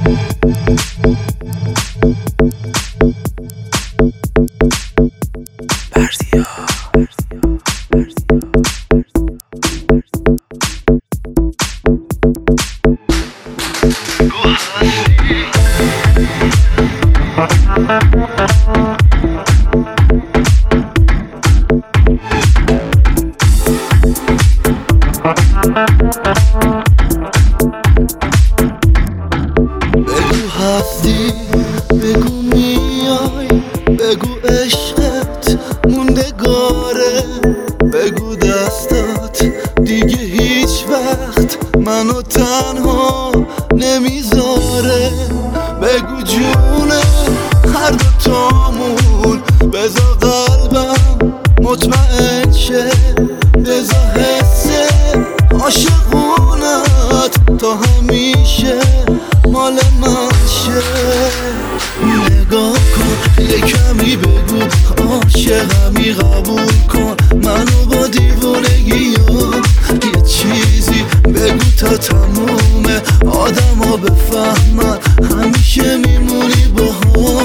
بگو هستی، بگو میای، بگو عشقت موندگاره، بگو دستات دیگه هیچ وقت منو تنها نمیذاره، بگو جونه هر دوتامون، بذار قلبم مطمئن شه، بذار حسه عاشقونت تا همیشه مال من شه. نگاه کن یه کمی بگو عاشقمی، قبول کن منو با دیوونگی یه چیزی بگو تا تموم آدم ها بفهمن همیشه میمونی با هم.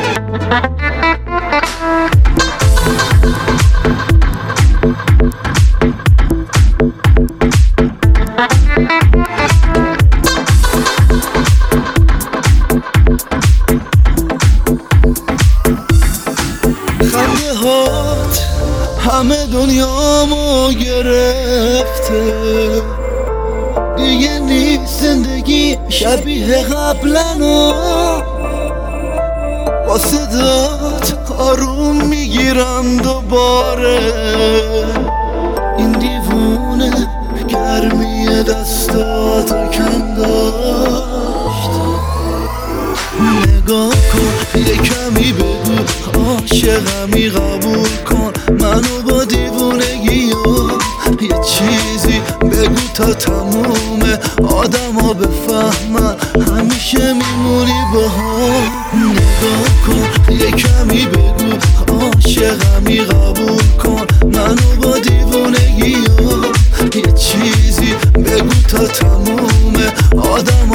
خنده هات همه دنیامو گرفته، دیگه نیست زندگی شبیه قبلنو، با صدات آروم میگیرم دوباره، این دیوونه گرمی دستاتو کم داشت. نگاه کن یه کمی بگو عاشقمی، قبول کن منو با دیوونگی یه چیزی بگو تا تموم آدم ها بفهمن همیشه میمونی با هم. نگاه کن یه کمی بگو عاشقمی، قبول کن منو با دیوونگی یه چیزی بگو تا تموم آدم